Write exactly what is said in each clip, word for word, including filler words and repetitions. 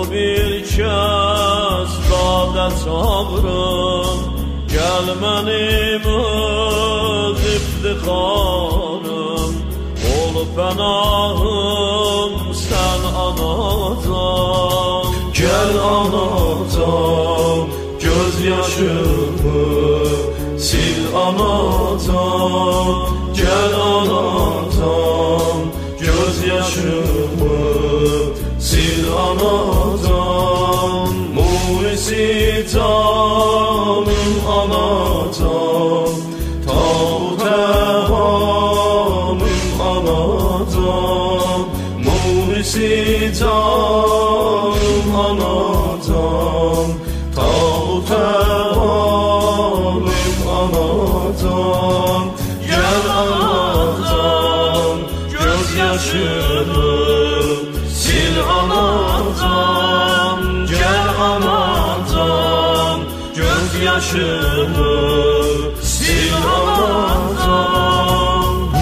bir kez dağda çağırım, gel benim öz iftixarım, ol pənahım sen anacan. Gel anacan, göz yaşımı sil anacan. Gel anacan, göz yaşımı sil anacan. Muisi canım anacan, tağut evanım anacan. Muisi canım anacan, tağut evanım anacan. Gel anacan, göz yaşımı sil anacan. Gel anacan, göz yaşımı sil anacan.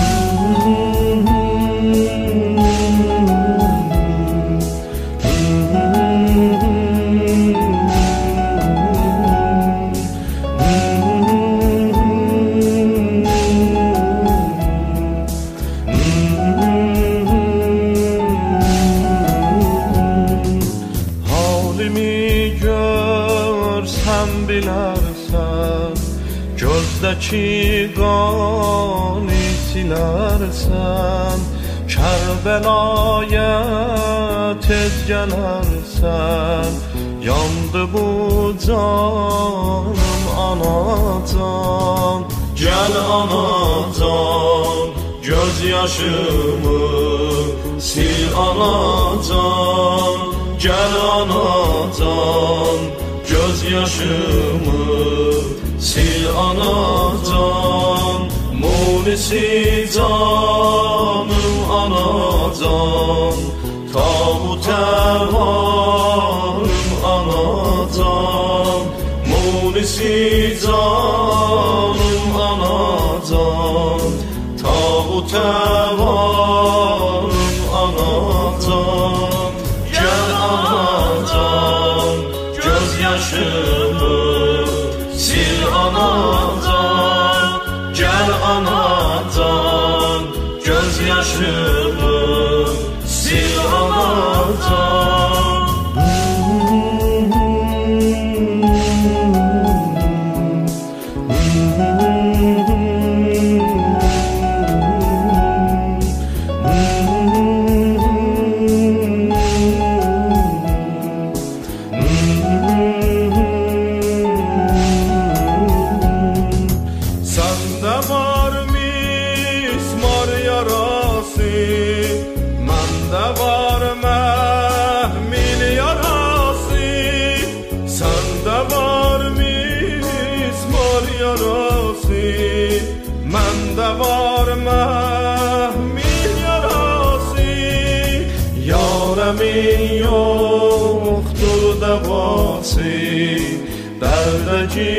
Görsen bilersen, gözdeki qanı silersen, Kərbəlaya tez gələrsən, yandı bu canım anacan. Gel anacan, göz yaşımı sil anacan. Gel anacan, göz yaşımı sil anacan. Munisi canım anacan, tağut evanım anacan. Munisi canım anacan, tağut evanım anacan. Gel anacan, göz yaşımı sil anacan. Gel anacan, göz yaşımı sil anacan. Sende var mismar yarası, mende var mehmil yarası. Sende var mismar yarası, mende var mehmil yarası. Yaremin yoktur devası, derdeki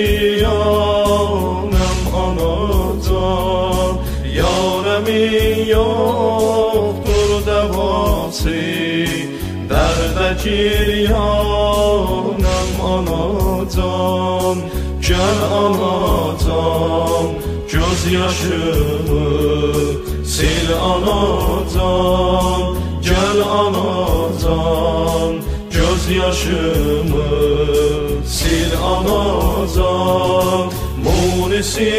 yanım anacan. Yaremin yoktur devası, derdeki yanım anacan. Gel anacan, göz yaşımı sil anacan. Gel anacan, göz yaşımı sil anacan. Munisi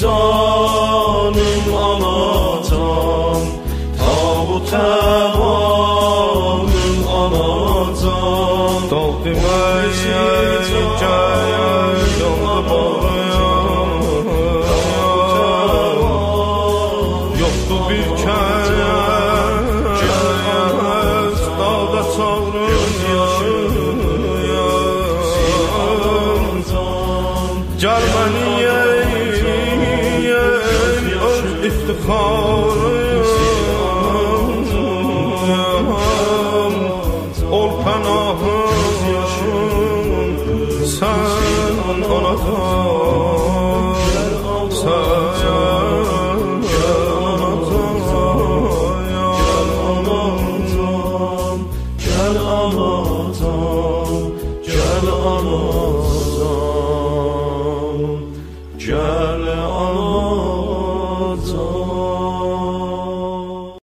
canım anacan, tağut evanım anacan. Munisi canım anacan, yoktu bir kez dağda çağırım. Gel beni öz iftixarım, ol pənahım sen anacan.